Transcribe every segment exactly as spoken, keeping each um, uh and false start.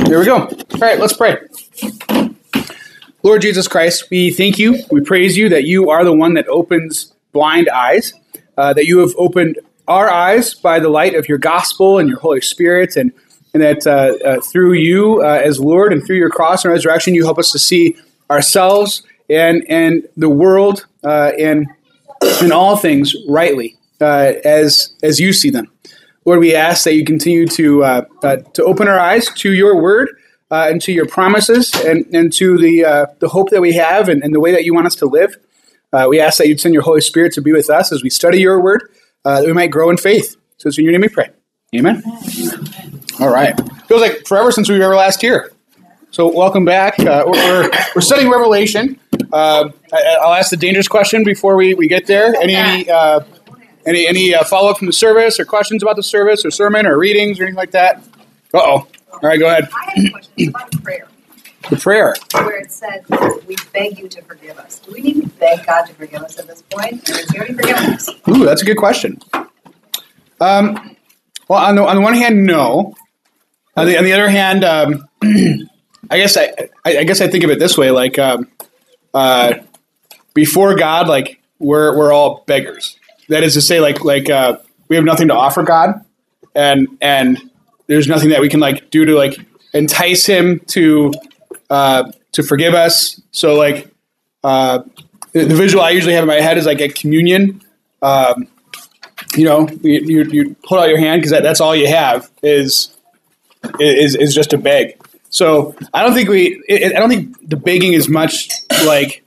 There we go. All right, let's pray. Lord Jesus Christ, we thank you, we praise you that you are the one that opens blind eyes, uh, that you have opened our eyes by the light of your gospel and your Holy Spirit, and, and that uh, uh, through you uh, as Lord and through your cross and resurrection, you help us to see ourselves and and the world uh, and, and all things rightly uh, as as you see them. Lord, we ask that you continue to uh, uh, to open our eyes to your word uh, and to your promises and, and to the uh, the hope that we have and, and the way that you want us to live. Uh, we ask that you'd send your Holy Spirit to be with us as we study your word, uh, that we might grow in faith. So it's in your name we pray. Amen. All right. Feels like forever since we were ever last here. So welcome back. Uh, we're, we're studying Revelation. Uh, I, I'll ask the dangerous question before we, we get there. Any any uh, any, any uh, follow-up from the service or questions about the service or sermon or readings or anything like that? Uh-oh. All right, go ahead. I have a question about the prayer. The prayer. Where it said, we beg you to forgive us. Do we need to beg God to forgive us at this point? Or is he already forgiven us? Ooh, that's a good question. Um, well, on the, on the one hand, no. On the, on the other hand, um, I guess I, I, I guess I think of it this way: like um, uh, before God, like we're we're all beggars. That is to say, like like uh, we have nothing to offer God, and and there's nothing that we can like do to like entice Him to uh, to forgive us. So like uh, the, the visual I usually have in my head is like at communion. Um, you know, you, you you hold out your hand because that, that's all you have is is is just a beg. So I don't think we. It, I don't think the begging is much like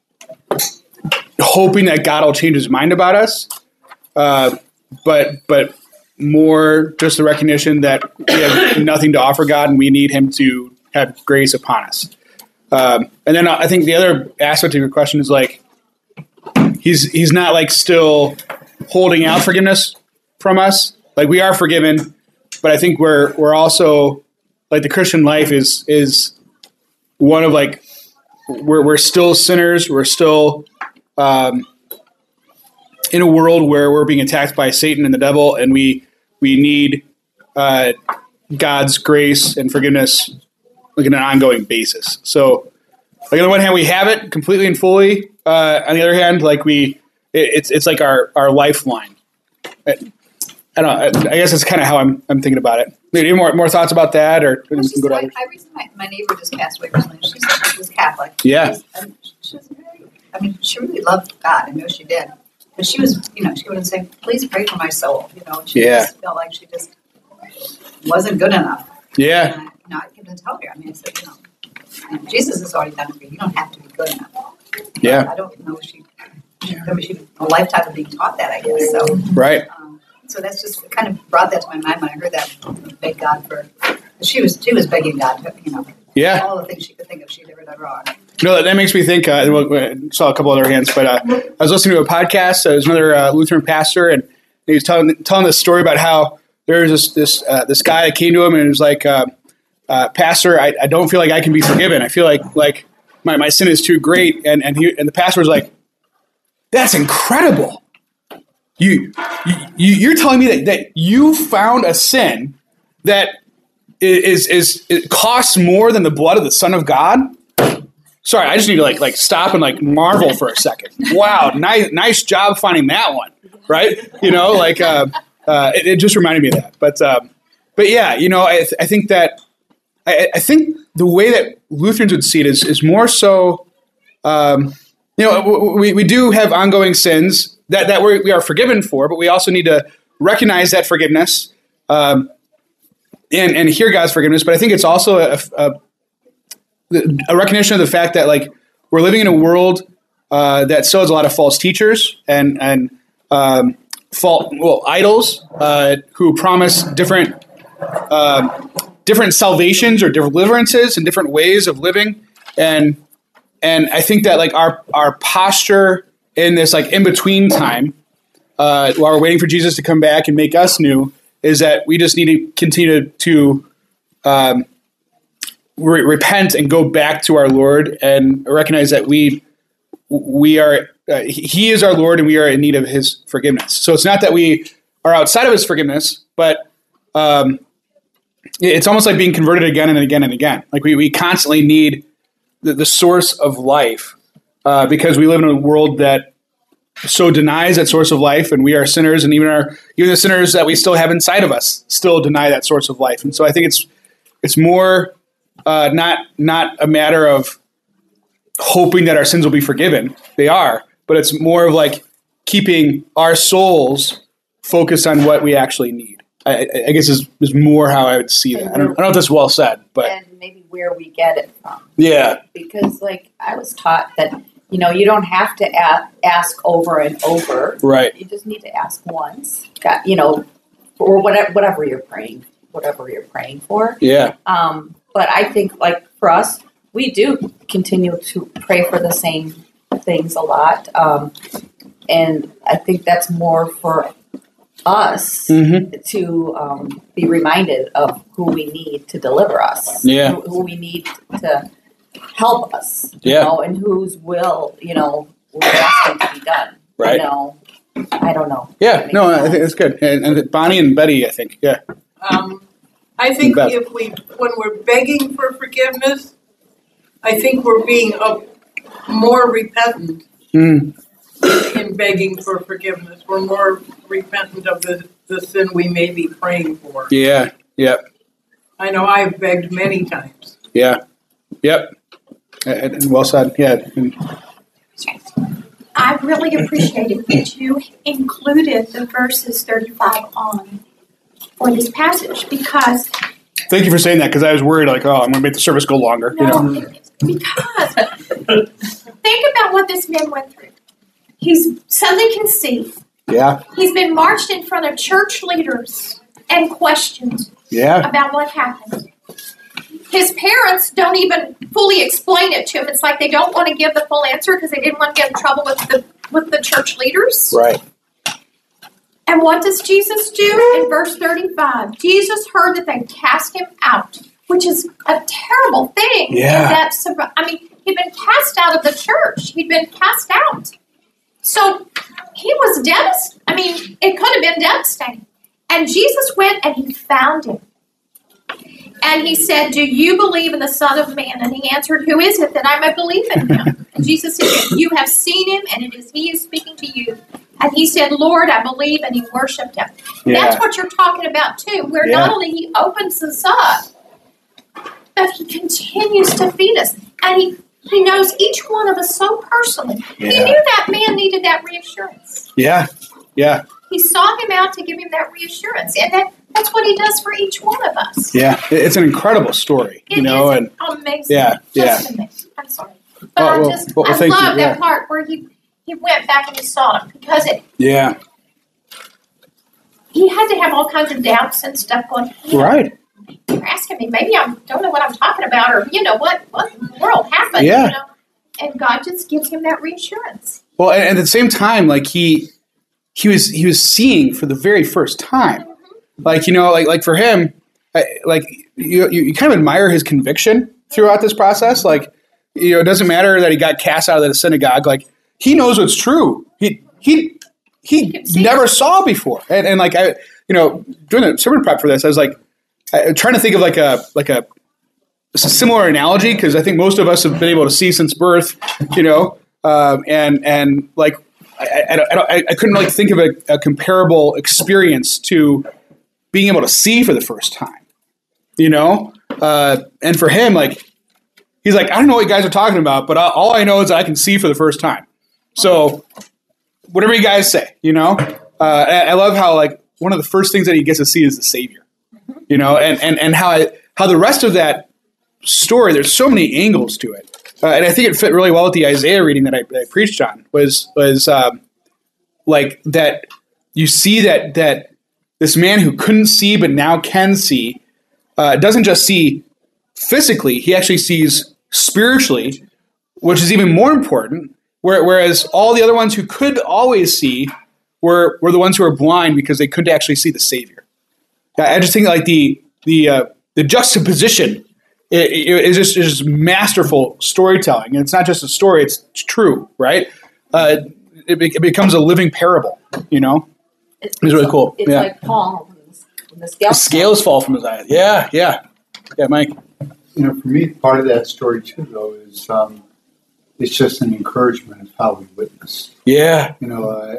hoping that God will change His mind about us, uh, but but more just the recognition that we have nothing to offer God and we need Him to have grace upon us. Um, and then I think the other aspect of your question is like He's He's not like still holding out forgiveness from us. Like we are forgiven, but I think we're we're also. Like the Christian life is is one of like we're we're still sinners. We're still um, in a world where we're being attacked by Satan and the devil, and we we need uh, God's grace and forgiveness like on an ongoing basis. So, like on the one hand, we have it completely and fully. Uh, on the other hand, like we it, it's it's like our our lifeline. I don't know. I guess that's kind of how I'm I'm thinking about it. Any more more thoughts about that, or well, we can go to I, others? I recently, my, my neighbor just passed away recently. She's, she was Catholic. Yeah. She was, she was very, I mean, she really loved God. I know she did. But she was, you know, she would say, "Please pray for my soul." You know, and she Yeah. just felt like she just wasn't good enough. Yeah. And I, you know, I couldn't tell her. I mean, I said, you know, Jesus has already done it for you. You don't have to be good enough. Yeah. I don't know if she, maybe she a lifetime of being taught that. I guess so. Right. Um, So that's just kind of brought that to my mind when I heard that. Beg God for. She was she was begging God to, you know, Yeah. all the things she could think of she'd ever done wrong. No, that makes me think. Uh, well, I saw a couple other hands, but uh, I was listening to a podcast. Uh, there was another uh, Lutheran pastor, and he was telling telling this story about how there was this this uh, this guy that came to him and it was like, uh, uh, "Pastor, I, I don't feel like I can be forgiven. I feel like like my, my sin is too great." And and he and the pastor was like, "That's incredible. You, you you're telling me that, that you found a sin that is is it costs more than the blood of the Son of God?" Sorry, I just need to like like stop and like marvel for a second. Wow, nice nice job finding that one, right? You know, like uh, uh, it, it just reminded me of that. But um, but yeah, you know, I th- I think that I, I think the way that Lutherans would see it is is more so. Um, you know, we we do have ongoing sins that that we're, we are forgiven for, but we also need to recognize that forgiveness um, and and hear God's forgiveness. But I think it's also a, a a recognition of the fact that like we're living in a world uh, that still has a lot of false teachers and and um, false well idols uh, who promise different uh, different salvations or deliverances and different ways of living, and and I think that like our our posture in this like in between time uh, while we're waiting for Jesus to come back and make us new is that we just need to continue to um, re- repent and go back to our Lord and recognize that we we are uh, He is our Lord and we are in need of His forgiveness. So it's not that we are outside of His forgiveness, but um, it's almost like being converted again and again and again. Like we, we constantly need the, the source of life uh, because we live in a world that so denies that source of life, and we are sinners, and even our even the sinners that we still have inside of us still deny that source of life. And so I think it's it's more uh, not not a matter of hoping that our sins will be forgiven. They are, but it's more of like keeping our souls focused on what we actually need. I, I guess is, is more how I would see that. I don't, I don't know if that's well said, but and maybe where we get it from. Yeah, because like I was taught that you know you don't have to a- ask over and over. Right. You just need to ask once. Got you know, or whatever whatever you're praying, whatever you're praying for. Yeah. Um, but I think like for us, we do continue to pray for the same things a lot, um, and I think that's more for us mm-hmm. to um, be reminded of who we need to deliver us, yeah. who, who we need to help us, yeah. you know, and whose will, you know, we're asking to be done. Right. You know, I don't know. Yeah, no, sense. I think it's good. And, and Bonnie and Betty, I think, yeah. Um, I think if we, when we're begging for forgiveness, I think we're being uh, more repentant. Mm. In begging for forgiveness. We're more repentant of the, the sin we may be praying for. Yeah, yeah. I know I've begged many times. Yeah, yep. And well said, yeah. I really appreciated that you included the verses thirty-five on for this passage because... Thank you for saying that because I was worried like, oh, I'm going to make the service go longer. No, you know? Because think about what this man went through. He's suddenly conceived. Yeah. He's been marched in front of church leaders and questioned yeah. about what happened. His parents don't even fully explain it to him. It's like they don't want to give the full answer because they didn't want to get in trouble with the with the church leaders. Right. And what does Jesus do in verse thirty-five? Jesus heard that they cast him out, which is a terrible thing. Yeah. That's, I mean, he'd been cast out of the church. He'd been cast out. So he was devastated. I mean, it could have been devastating. And Jesus went and he found him. And he said, do you believe in the Son of Man? And he answered, who is it that I may believe in him? And Jesus said, you have seen him, and it is he who is speaking to you. And he said, Lord, I believe, and he worshipped him. Yeah. That's what you're talking about, too, where yeah. not only he opens us up, but he continues to feed us. And he He knows each one of us so personally. Yeah. He knew that man needed that reassurance. Yeah, yeah. He sought him out to give him that reassurance. And that, that's what he does for each one of us. Yeah, it's an incredible story. It you know, is and amazing. Yeah, just yeah. amazing. I'm sorry. But oh, I well, just, well, I thank love you. that Yeah. part where he, he went back and he sought him. Because it, yeah. he had to have all kinds of doubts and stuff going, right. You're asking me, maybe I don't know what I'm talking about, or, you know, what, what in the world happened, yeah. you know? And God just gives him that reassurance. Well, and, and at the same time, like he he was he was seeing for the very first time. Mm-hmm. Like, you know, like like for him, I, like you, you you kind of admire his conviction throughout this process. Like, you know, it doesn't matter that he got cast out of the synagogue. Like, he knows what's true. He he he, he never saw before. And, and like I, you know, doing the sermon prep for this, I was like, I, trying to think of like a like a, a similar analogy because I think most of us have been able to see since birth, you know, um, and and like I I, I, I couldn't like think of a, a comparable experience to being able to see for the first time, you know, uh, and for him, like he's like, I don't know what you guys are talking about, but all I know is I can see for the first time. So whatever you guys say, you know, uh, I, I love how like one of the first things that he gets to see is the Savior, you know, and and and how I, how the rest of that story, there's so many angles to it. Uh, and I think it fit really well with the Isaiah reading that I, that I preached on was, was um, like that you see that, that this man who couldn't see, but now can see, uh, doesn't just see physically, he actually sees spiritually, which is even more important. Whereas all the other ones who could always see were, were the ones who were blind because they couldn't actually see the Savior. I just think like the, the, uh, the juxtaposition It, it, it's just, it's just masterful storytelling. And it's not just a story, it's, it's true, right? Uh, it, it becomes a living parable, you know? It's, it's really cool. It's yeah. like Paul in the scales. The scales fall from his eyes. Yeah, yeah. Yeah, Mike. You know, for me, part of that story too, though, is um, it's just an encouragement of how we witness. Yeah. You know, uh,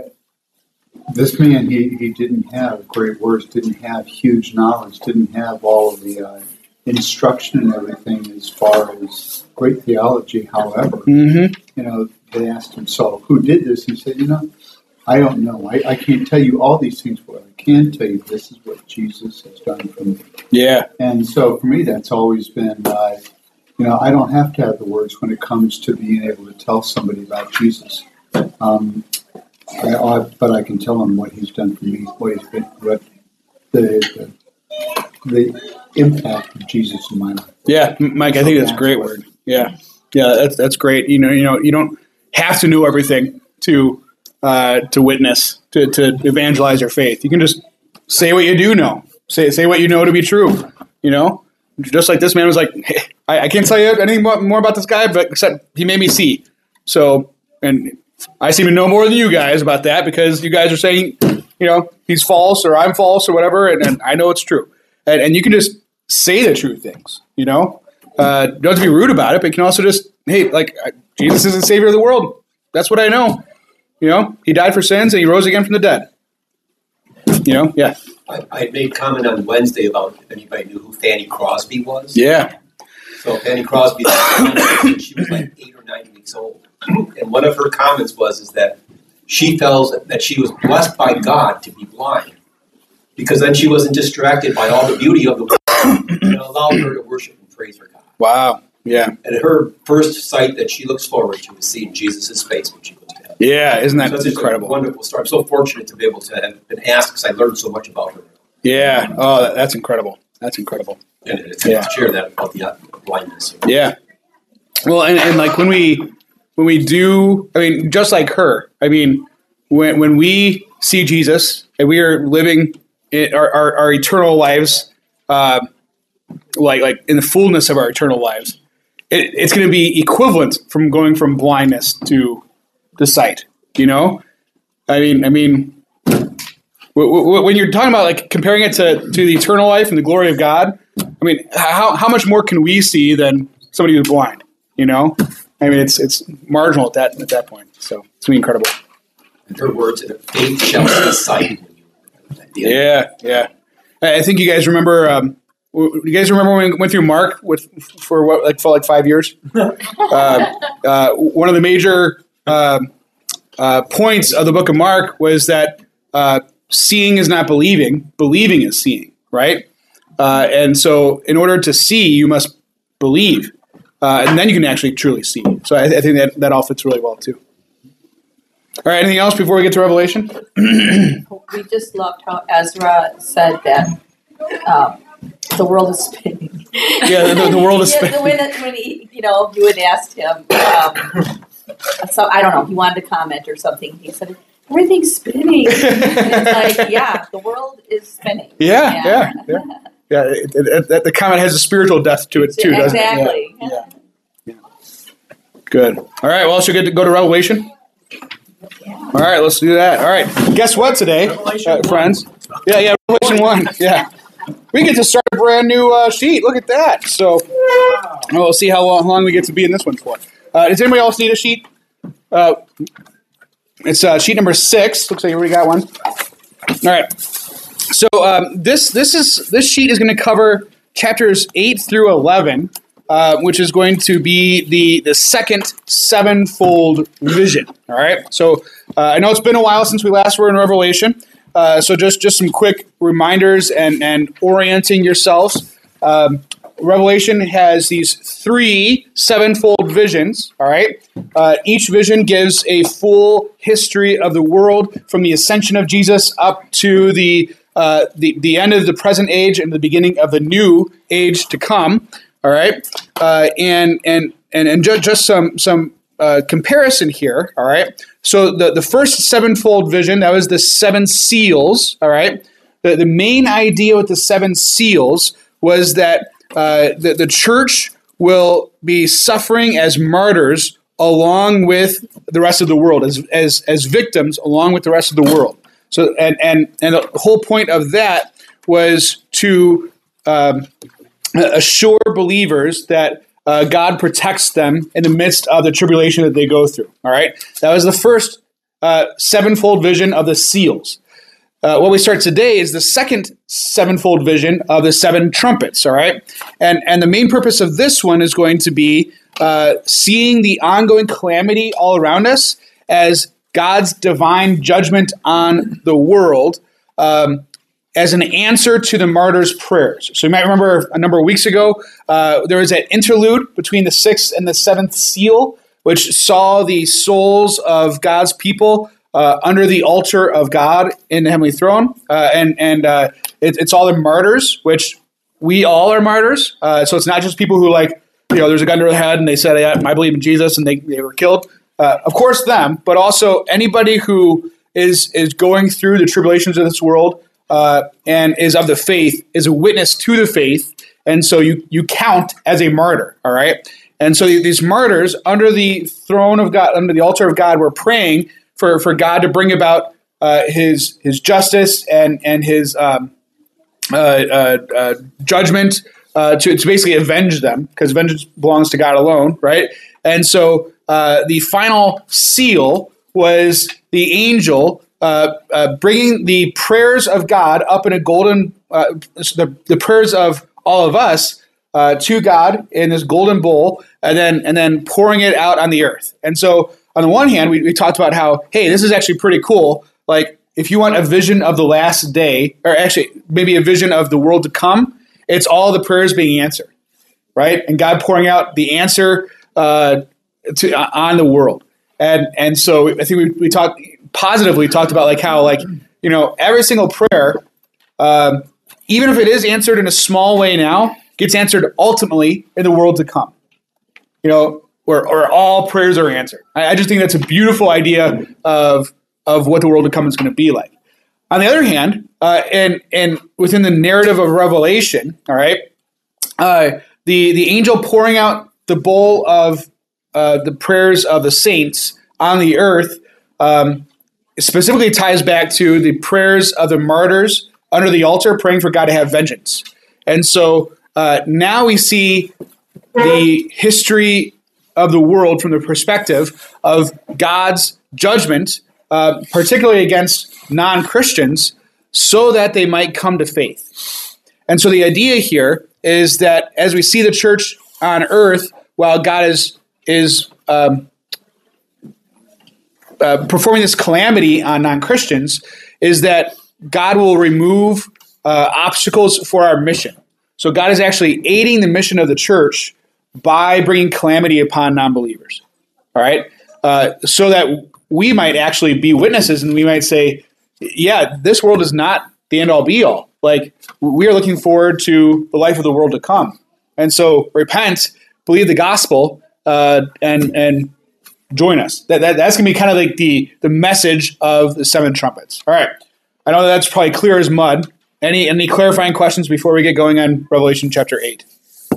this man, he, he didn't have great words, didn't have huge knowledge, didn't have all of the uh, instruction and everything as far as great theology. However, Mm-hmm. you know, they asked him, Saul, who did this? He said, you know, I don't know. I, I can't tell you all these things, but I can tell you this is what Jesus has done for me. Yeah. And so for me, that's always been, uh, you know, I don't have to have the words when it comes to being able to tell somebody about Jesus. Um, I, I, but I can tell them what he's done for me, what he's been, what the, the, the impact of Jesus in my life. Yeah, Mike, I think that's a great word. Yeah. Yeah, that's that's great. You know, you know, you don't have to know everything to uh, to witness, to, to evangelize your faith. You can just say what you do know. Say say what you know to be true. You know, just like this man was like, hey, I, I can't tell you anything more about this guy, but except he made me see. So, and I seem to know more than you guys about that because you guys are saying, you know, he's false or I'm false or whatever, and, and I know it's true. And, and you can just say the true things. You know, uh, don't have to be rude about it, but you can also just, hey, like Jesus is the Savior of the world. That's what I know. You know, he died for sins and he rose again from the dead. You know, yeah. I, I made comment on Wednesday about if anybody knew who Fanny Crosby was. Yeah. So Fanny Crosby, she was like eight or nine weeks old. And one of her comments was is that she felt that she was blessed by God to be blind because then she wasn't distracted by all the beauty of the world and allowed her to worship and praise her God. Wow. Yeah. And her first sight that she looks forward to is seeing Jesus' face when she goes to heaven. Yeah, isn't that so that's incredible? A wonderful story. I'm so fortunate to be able to have been asked because I learned so much about her. Yeah. Oh, that, that's incredible. That's incredible. And it's Yeah. to share that about the uh, blindness. Yeah. Well, and, and like when we when we do, I mean, just like her, I mean, when when we see Jesus and we are living in our, our, our eternal lives, uh, like like in the fullness of our eternal lives, it, it's going to be equivalent from going from blindness to the sight. You know, I mean, I mean, w- w- when you're talking about like comparing it to, to the eternal life and the glory of God, I mean, how how much more can we see than somebody who's blind? You know, I mean, it's it's marginal at that at that point. So it's gonna be incredible. And her words, faith shall see sight. Yeah, yeah. I think you guys remember. Um, you guys remember when we went through Mark with for what like for like five years? uh, uh, one of the major uh, uh, points of the book of Mark was that uh, seeing is not believing; believing is seeing. Right, uh, and so in order to see, you must believe. Uh, and then you can actually truly see. So I, I think that, that all fits really well too. All right, anything else before we get to Revelation? We just loved how Ezra said that um, the world is spinning. Yeah, the, the world is Yeah, spinning. when, when he, you know, you had asked him, um, so I don't know, he wanted to comment or something. He said, everything's spinning. And it's like, yeah, the world is spinning. Yeah, yeah, yeah. Yeah, it, it, it, the comment has a spiritual depth to it too, doesn't Exactly. it? Yeah. Yeah. Yeah. Good. All right, well, should we get to go to Revelation? All right, let's do that. All right, guess what today, uh, friends? Yeah, yeah, Revelation one. Yeah. We get to start a brand new uh, sheet. Look at that. So we'll see how long, how long we get to be in this one for. Uh, does anybody else need a sheet? Uh, it's uh, sheet number six. Looks like you already got one. All right. So um, this this is this sheet is going to cover chapters eight through eleven, uh, which is going to be the the second sevenfold vision. All right. So uh, I know it's been a while since we last were in Revelation. Uh, so just just some quick reminders and and orienting yourselves. Um, Revelation has these three sevenfold visions, all right? Uh, each vision gives a full history of the world from the ascension of Jesus up to the, uh, the, the end of the present age and the beginning of the new age to come, all right? Uh, and and and, and ju- just some, some uh, comparison here, all right? So the, the first sevenfold vision, that was the seven seals, all right? The, the main idea with the seven seals was that Uh, the, the church will be suffering as martyrs along with the rest of the world, as as as victims along with the rest of the world. So, and and and the whole point of that was to um, assure believers that uh, God protects them in the midst of the tribulation that they go through. All right, that was the first uh, sevenfold vision of the seals. Uh, what we start today is the second sevenfold vision of the seven trumpets. All right, and and the main purpose of this one is going to be uh, seeing the ongoing calamity all around us as God's divine judgment on the world. Um, as an answer to the martyrs' prayers. So you might remember a number of weeks ago, uh, there was an interlude between the sixth and the seventh seal, which saw the souls of God's people uh, under the altar of God in the heavenly throne. Uh, and and uh, it, it's all the martyrs, which we all are martyrs. Uh, so it's not just people who, like, you know, there's a gun to their head and they said, yeah, I believe in Jesus, and they, they were killed. Uh, of course, them, but also anybody who is is going through the tribulations of this world Uh, and is of the faith, is a witness to the faith, and so you you count as a martyr, all right? And so these martyrs, under the throne of God, under the altar of God, were praying for, for God to bring about uh, his his justice and and his um, uh, uh, uh, judgment uh, to, to basically avenge them, because vengeance belongs to God alone, right? And so uh, the final seal was the angel Uh, uh, bringing the prayers of God up in a golden, uh, the, the prayers of all of us uh, to God in this golden bowl, and then and then pouring it out on the earth. And so, on the one hand, we, we talked about how, hey, this is actually pretty cool. Like, if you want a vision of the last day, or actually maybe a vision of the world to come, it's all the prayers being answered, right? And God pouring out the answer uh, to uh, on the world. And and so I think we we talked. Positively talked about like how, like, you know, every single prayer, um, even if it is answered in a small way now, gets answered ultimately in the world to come. You know, where, where all prayers are answered. I, I just think that's a beautiful idea of of what the world to come is going to be like. On the other hand, uh, and and within the narrative of Revelation, all right, uh, the the angel pouring out the bowl of uh, the prayers of the saints on the earth. Um, specifically ties back to the prayers of the martyrs under the altar, praying for God to have vengeance. And so uh, now we see the history of the world from the perspective of God's judgment, uh, particularly against non-Christians, so that they might come to faith. And so the idea here is that as we see the church on earth, while God is is um, Uh, performing this calamity on non-Christians, is that God will remove uh, obstacles for our mission. So God is actually aiding the mission of the church by bringing calamity upon non-believers. All right, uh, so that we might actually be witnesses, and we might say, "Yeah, this world is not the end-all, be-all. Like, we are looking forward to the life of the world to come." And so, repent, believe the gospel, uh, and and. Join us. That, that that's gonna be kind of like the the message of the seven trumpets. All right. I know that's probably clear as mud. Any any clarifying questions before we get going on Revelation chapter eight?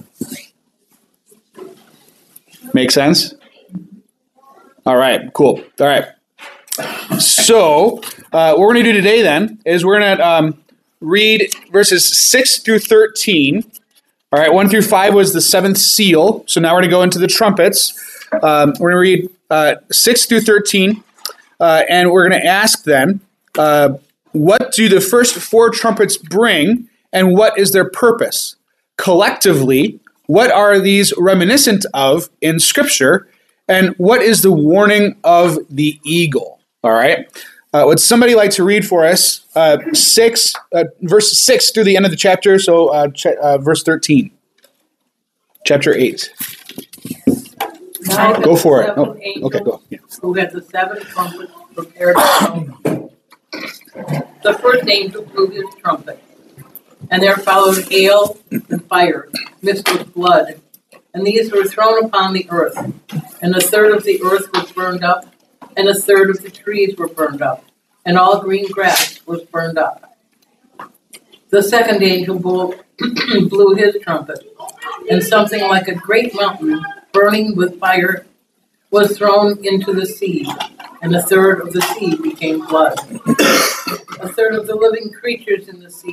Make sense? All right. Cool. All right. So uh, what we're gonna do today then is we're gonna um, read verses six through thirteen. All right. One through five was the seventh seal. So now we're gonna go into the trumpets. Um, we're gonna read Uh, six through thirteen, uh, and we're going to ask then, uh, what do the first four trumpets bring, and what is their purpose? Collectively, what are these reminiscent of in Scripture, and what is the warning of the eagle? All right. Uh, would somebody like to read for us uh, six, uh, verse six through the end of the chapter, so uh, ch- uh, verse thirteen, chapter eight. Go for it. Oh, okay, go. Yeah. Who had the seven trumpets prepared to blow. The first angel blew his trumpet, and there followed hail and fire, mixed with blood, and these were thrown upon the earth. And a third of the earth was burned up, and a third of the trees were burned up, and all green grass was burned up. The second angel blew his trumpet, and something like a great mountain burning with fire was thrown into the sea, and a third of the sea became blood. A third of the living creatures in the sea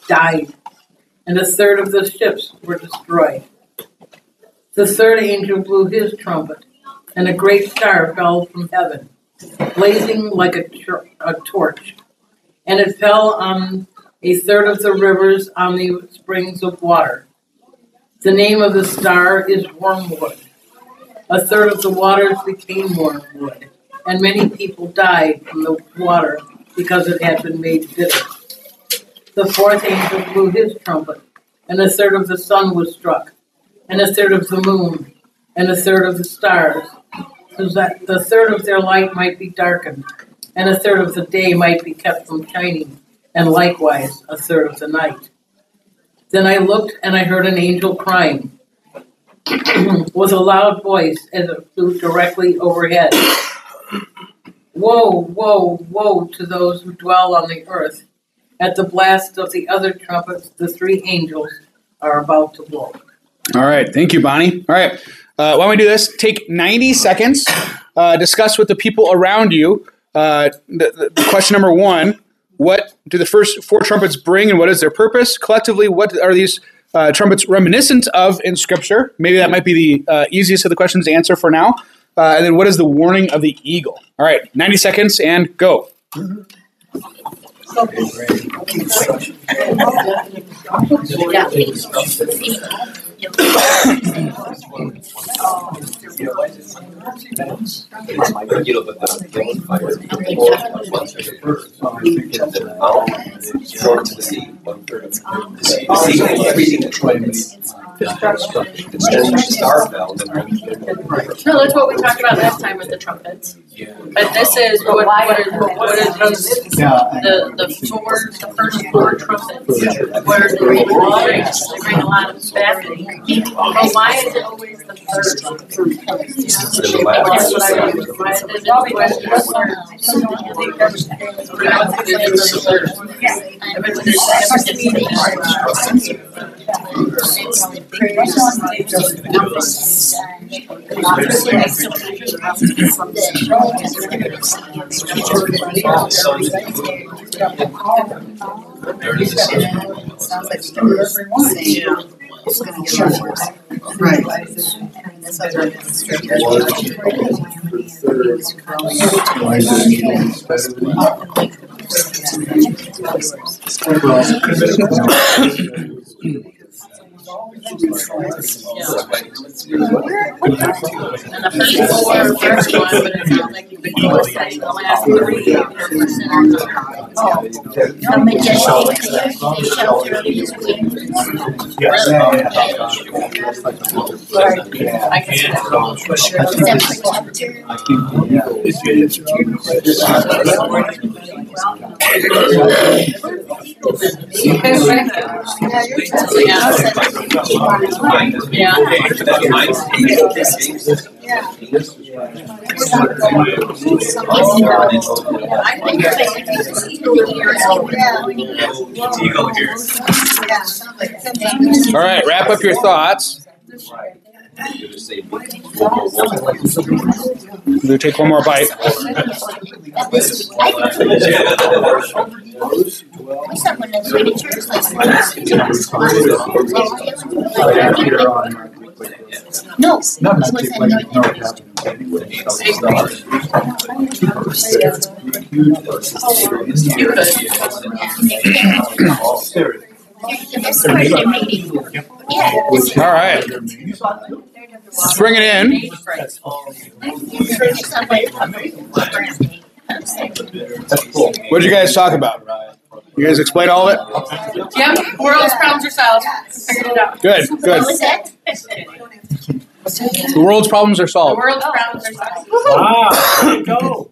died, and a third of the ships were destroyed. The third angel blew his trumpet, and a great star fell from heaven, blazing like a, tor- a torch, and it fell on a third of the rivers on the springs of water. The name of the star is Wormwood. A third of the waters became wormwood, and many people died from the water because it had been made bitter. The fourth angel blew his trumpet, and a third of the sun was struck, and a third of the moon, and a third of the stars, so that the third of their light might be darkened, and a third of the day might be kept from shining, and likewise a third of the night. Then I looked, and I heard an angel crying with a loud voice as it flew directly overhead. Woe, woe, woe to those who dwell on the earth. At the blast of the other trumpets, the three angels are about to blow. All right. Thank you, Bonnie. All right. Uh, why don't we do this? Take ninety seconds, uh, discuss with the people around you. Uh, the, the question number one, what do the first four trumpets bring and what is their purpose? Collectively, what are these uh, trumpets reminiscent of in Scripture? Maybe that might be the uh, easiest of the questions to answer for now. Uh, and then what is the warning of the eagle? All right. ninety seconds and go. No, that's what we talked about last time with the trumpets. But this is what what is what is those, the the four the first four trumpets where they bring they bring a lot of fascinating. But why is it always the third? That's what I wonder. Why is it always the third? Sounds like it's going to get worse. Right. That's what I'm And the first four are first one, but it sounds like you've been saying the last three are percent on the A magician creates a shelter of his wings. I can see that. He's a protector. Yeah. All right. Wrap up your thoughts. We'll take one more bite. Someone that's really church last No, No, it was in North That's part of their meeting. Yeah. All right. Let's bring it in. What did you guys talk about? You guys explain all of it? Yep, world's problems are solved. Figured it out. Good, What good. was that? The world's problems are The solved. world's problems are solved. Wow, there you go.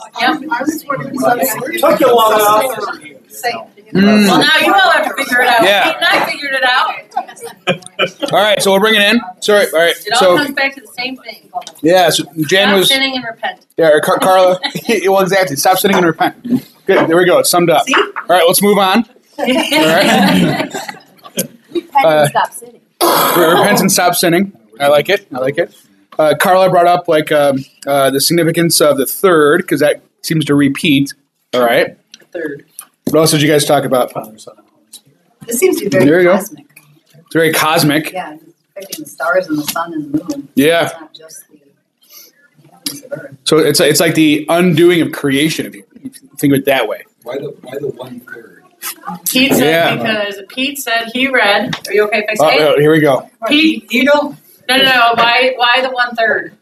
Yep. Took you long enough. Mm. Well, now you all have to figure it out. Yeah. Kate and I figured it out. All right, so we'll bring it in. Sorry. All right. It all So comes back to the same thing. yeah, so Jan Stop was sinning and repent. yeah, or Car- Carla. Well, exactly. Stop sinning and repent. Good. There we go. It's summed up. All right, let's move on. All right. Repent Uh, and stop sitting. Repent and stop sinning. I like it. I like it. Uh, Carla brought up like um, uh, the significance of the third because that seems to repeat. All right. Third. What else did you guys talk about? Father, Son, and Holy Spirit. It seems to be very There you go. cosmic. It's very cosmic. Yeah, it's affecting the stars and the sun and the moon. Yeah. It's not just the heavens of earth. So it's it's like the undoing of creation, if you think of it that way. Why the why the one third? Pete said Yeah. because Pete said he read. Are you okay if I Oh, say it? oh, here we go. Pete, You know, no, no, no. Why, why the one third?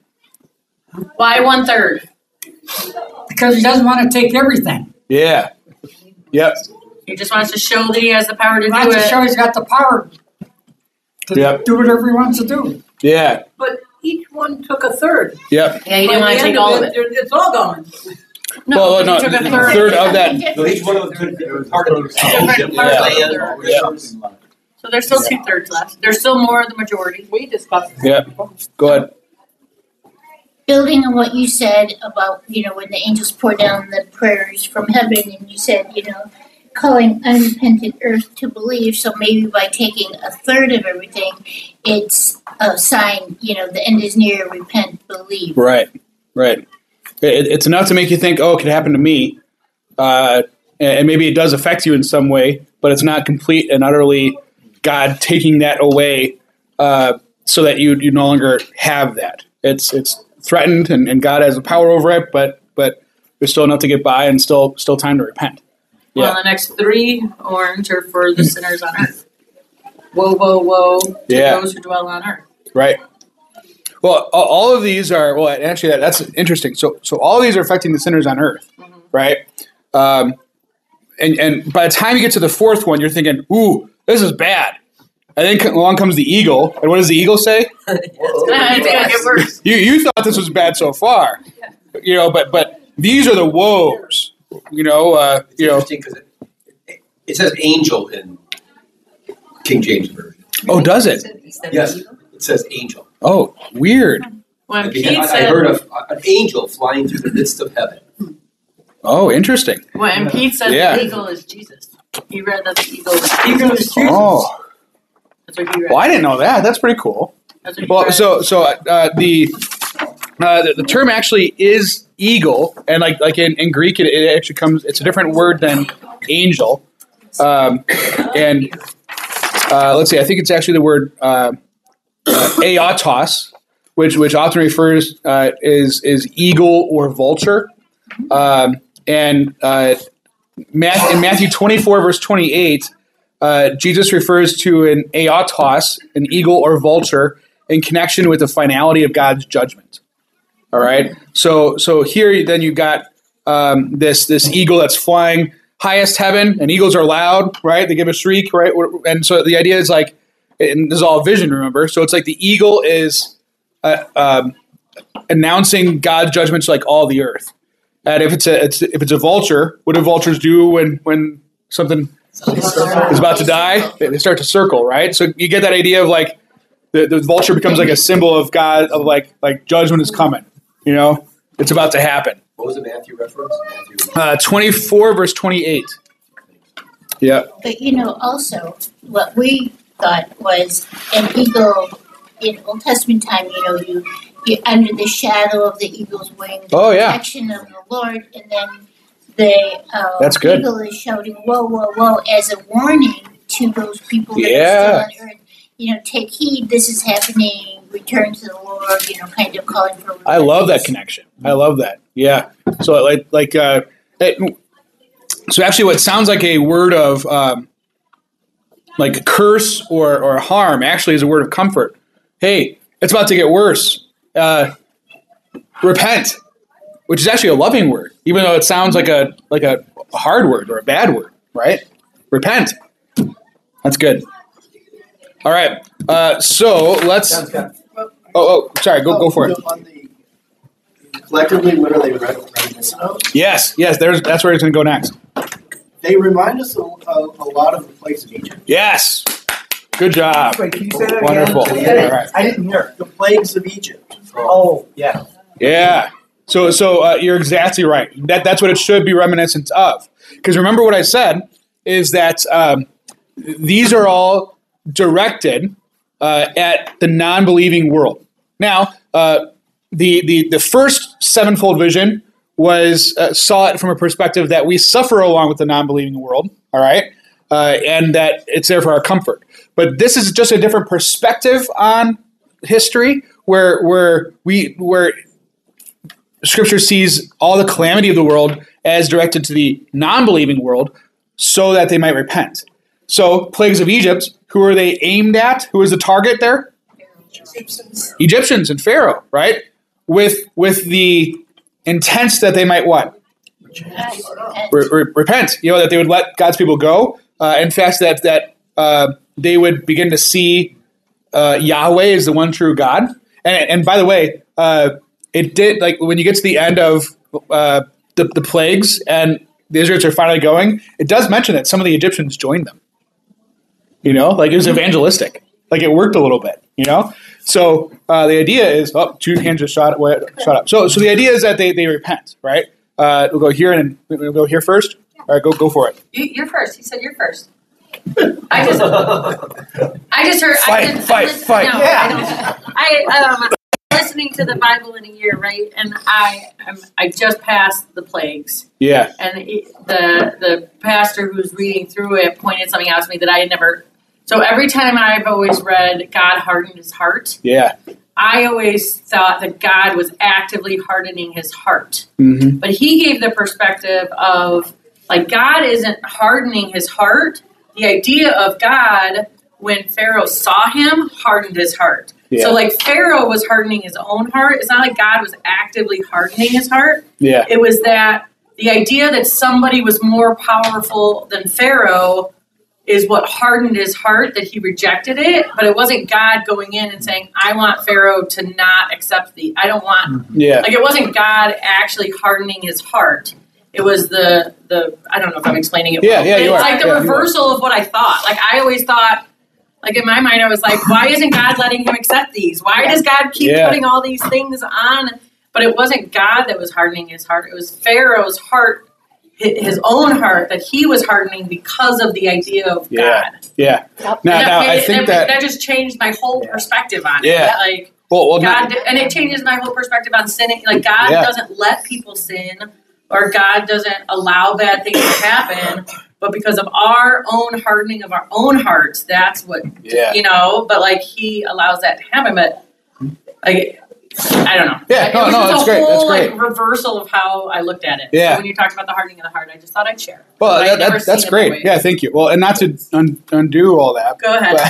Why one third? because he doesn't want to take everything. Yeah. Yep. He just wants to show that he has the power to He do wants to it. show he's got the power to Yep. do whatever he wants to do. Yeah. But each one took a third. Yep. Yeah, he didn't want to take all of it. It's all gone. No, well, he no, took a the third. third of that. So each one of them took a different part of the Different part of land the or Yeah. something. So there's still two thirds left. There's still more of the majority. We discussed. Yeah. Go ahead. Building on what you said about, you know, when the angels pour down the prayers from heaven, and you said, you know, calling unrepentant earth to believe. So maybe by taking a third of everything, it's a sign, you know, the end is near, repent, believe. Right. Right. It, it's enough to make you think, oh, it could happen to me. Uh, and maybe it does affect you in some way, but it's not complete and utterly God taking that away uh, so that you you no longer have that. It's it's threatened, and, and God has the power over it, but but there's still enough to get by and still still time to repent. Yeah. Well, the next three orange are for the sinners on earth. Woe, woe, woe to Yeah. those who dwell on earth. Right. Well, a- all of these are well. Actually, that, that's interesting. So, so all of these are affecting the sinners on earth, Mm-hmm. right? Um, and and by the time you get to the fourth one, you're thinking, "Ooh, this is bad." And then along comes the eagle, and what does the eagle say? It's gonna get worse. You you thought this was bad so far, you know, but but these are the woes, you know. Uh, It's you know. interesting because it, it says angel in King James version. Oh, does it? Yes, it says angel. Oh, weird. When Like, Pete I, I said, heard of an angel flying through the midst of heaven. Oh, interesting. when Pete said Yeah. the eagle is Jesus, he read that the eagle is Eagle is Jesus. Jesus. Oh, That's what he read. well, I didn't know that. That's pretty cool. That's what he Well, read. so so uh, the, uh, the the term actually is eagle, and like like in, in Greek, it, it actually comes. It's a different word than angel, um, and uh, let's see. I think it's actually the word uh, uh, aotos, which which often refers uh, is is eagle or vulture, um, and uh, Math, in Matthew twenty-four verse twenty-eight. Uh, Jesus refers to an aotos, an eagle or vulture, in connection with the finality of God's judgment. All right. So, so here then you got um, this this eagle that's flying highest heaven, and eagles are loud, right? They give a shriek, right? And so the idea is like, and this is all vision, remember? So it's like the eagle is uh, um, announcing God's judgment to like all the earth. And if it's a it's, if it's a vulture, what do vultures do when when something is about to die? They start to circle, right? So you get that idea of like the, the vulture becomes like a symbol of God, of like like judgment is coming. You know, it's about to happen. What was the Matthew reference? Matthew. Uh, twenty-four verse twenty-eight. Yeah. But you know, also what we thought was an eagle in Old Testament time. You know, you you're under the shadow of the eagle's wing, the Oh, yeah. protection of the Lord, and then the uh, That's good. eagle is shouting "Whoa, whoa, whoa!" as a warning to those people that Yeah. are still on earth. You know, take heed. This is happening. Return to the Lord. You know, kind of calling for. I love that repentance. connection. I love that. Yeah. So like like uh, it, so actually, what sounds like a word of um, like curse or or harm actually is a word of comfort. Hey, it's about to get worse. Uh, repent, which is actually a loving word, even though it sounds like a like a hard word or a bad word, right? Repent. That's good. All right. Uh, so let's. Oh, oh, sorry. Go go for it. On the, collectively, what are they re- reminiscent of? Yes, yes. There's that's where it's going to go next. They remind us a, a, a lot of the plagues of Egypt. Yes. Good job. Wait, can you say that Wonderful. again? All right. I didn't hear. The plagues of Egypt. Oh, yeah. Yeah. So so uh, you're exactly right. That that's what it should be reminiscent of. Because remember what I said is that um, these are all directed uh, at the non-believing world. Now, uh, the the the first sevenfold vision was uh, saw it from a perspective that we suffer along with the non-believing world. All right. uh, and that it's there for our comfort. But this is just a different perspective on history, where where we where Scripture sees all the calamity of the world as directed to the non-believing world, so that they might repent. So, plagues of Egypt, who are they aimed at? Who is the target there? Egyptians. Egyptians and Pharaoh, right? With with the intent that they might what? Re- re- repent. You know, that they would let God's people go. Uh, in fact, that that uh, they would begin to see uh, Yahweh as the one true God. And and by the way, uh, it did, like when you get to the end of uh, the the plagues and the Israelites are finally going, it does mention that some of the Egyptians joined them. You know, like it was evangelistic. Like it worked a little bit, you know? So uh, the idea is, oh, two hands just shot, shot up. So so the idea is that they, they repent, right? Uh, we'll go here and we'll go here first. All right, go go for it. You, you're first. He said you're first. I just, I just heard. Fight, I did, fight, I listen, fight. No, Yeah. I don't. I um, listening to the Bible in a year, right? And I, I'm, I just passed the plagues. Yeah. And it, the the pastor who's reading through it pointed something out to me that I had never. So every time I've always read God hardened his heart, Yeah. I always thought that God was actively hardening his heart. Mm-hmm. But he gave the perspective of, like, God isn't hardening his heart. The idea of God, when Pharaoh saw him, hardened his heart. Yeah. So, like, Pharaoh was hardening his own heart. It's not like God was actively hardening his heart. Yeah. It was that the idea that somebody was more powerful than Pharaoh is what hardened his heart, that he rejected it. But it wasn't God going in and saying, I want Pharaoh to not accept the, I don't want, Yeah. like it wasn't God actually hardening his heart. It was the, the I don't know if I'm explaining it Yeah, well. yeah, But you it's are. like the Yeah, you reversal of what I thought. Like I always thought, like in my mind, I was like, why isn't God letting him accept these? Why does God keep Yeah. putting all these things on? But it wasn't God that was hardening his heart. It was Pharaoh's heart, his own heart, that he was hardening because of the idea of Yeah. God. Yeah. Now, And that, now I made- think that, that, that just changed my whole perspective on Yeah. it. Like well, well, God, not, did- and it changes my whole perspective on sinning. Like God Yeah. doesn't let people sin, or God doesn't allow bad things to happen. But because of our own hardening of our own hearts, that's what Yeah. you know. But like He allows that to happen. But like I don't know. Yeah, it no, was no, just that's a great, that's whole great. like reversal of how I looked at it. Yeah. So when you talked about the hardening of the heart, I just thought I'd share. well, But I'd that, never that, that's seen it that great. way. Yeah, thank you. Well, and not to un- undo all that. Go ahead.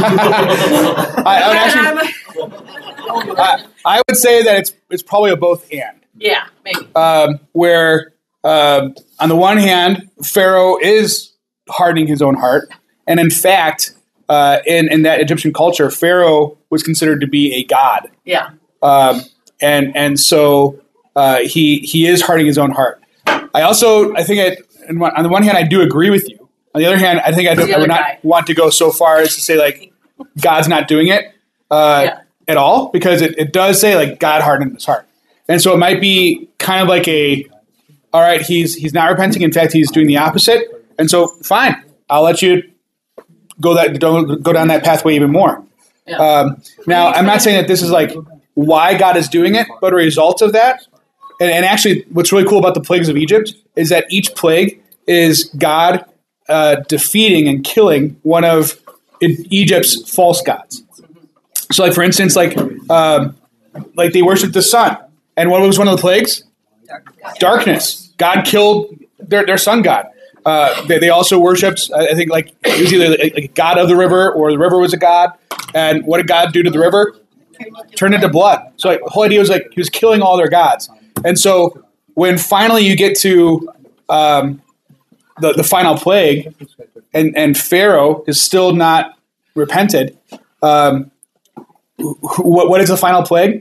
but- I, I would actually, I, I would say that it's it's probably a both and. yeah, maybe. Um, where um, on the one hand, Pharaoh is hardening his own heart, and in fact, uh, in in that Egyptian culture, Pharaoh was considered to be a god. Yeah. Um, and and so uh, he he is hardening his own heart. I also I think it, on the one hand I do agree with you. On the other hand, I think I, do, The I would other not guy. want to go so far as to say like God's not doing it uh, Yeah. at all, because it, it does say like God hardened his heart, and so it might be kind of like a all right, he's he's not repenting. In fact, he's doing the opposite, and so fine, I'll let you go that go down that pathway even more. Yeah. Um, now, I'm not saying that this is like why God is doing it, but a result of that. And, and actually, what's really cool about the plagues of Egypt is that each plague is God uh, defeating and killing one of E- Egypt's false gods. So, like for instance, like um, like they worshipped the sun, and what was one of the plagues? Darkness. God killed their their sun god. Uh, they, they also worshipped, I think, like it was either a, a god of the river or the river was a god. And what did God do to the river? Turned into blood. So like the whole idea was like he was killing all their gods. And so when finally you get to um, the the final plague, and and Pharaoh is still not repented, um, wh- what what is the final plague?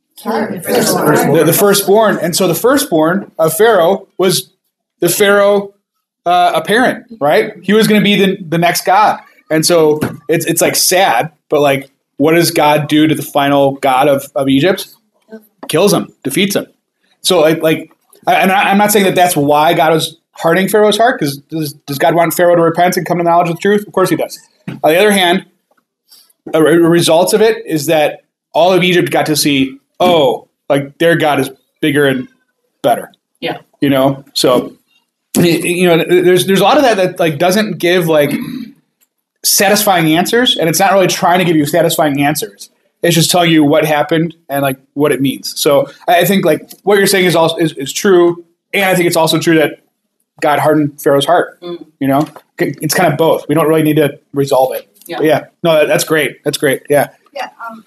The, the firstborn. And so the firstborn of Pharaoh was the Pharaoh uh, apparent, right? He was going to be the, the next god. And so it's it's like sad, but like, what does God do to the final god of, of Egypt? Kills him, defeats him. So like, like I, and I- I'm not saying that that's why God was hardening Pharaoh's heart, because does, does God want Pharaoh to repent and come to knowledge of the truth? Of course he does. On the other hand, a, a result of it is that all of Egypt got to see, oh, like their God is bigger and better. Yeah. You know? So you know, there's there's a lot of that that like doesn't give like satisfying answers, and it's not really trying to give you satisfying answers. It's just telling you what happened and like what it means. So I think like what you're saying is also is, is true, and I think it's also true that God hardened Pharaoh's heart. Mm. You know, it's kind of both. We don't really need to resolve it. Yeah, but yeah. No, that, that's great. That's great. Yeah. Yeah. Um,